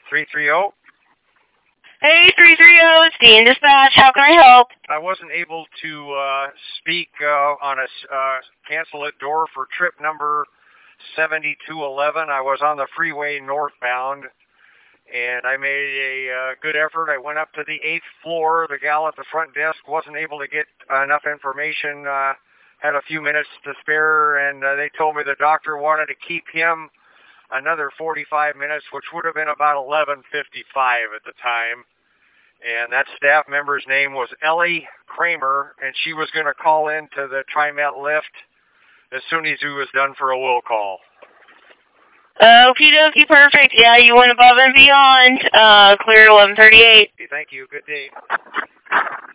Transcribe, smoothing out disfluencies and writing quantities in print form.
330. Hey, 330, it's Dean Dispatch. How can I help? I wasn't able to speak on a cancel it door for trip number 7211. I was on the freeway northbound, and I made a good effort. I went up to the 8th floor. The gal at the front desk wasn't able to get enough information. Had a few minutes to spare, and they told me the doctor wanted to keep him another 45 minutes, which would have been about 11:55 at the time. And that staff member's name was Ellie Kramer, and she was going to call in to the TriMet lift as soon as he was done for a will call. Okie dokie, perfect. Yeah, you went above and beyond. Clear 1138. Thank you. Good day.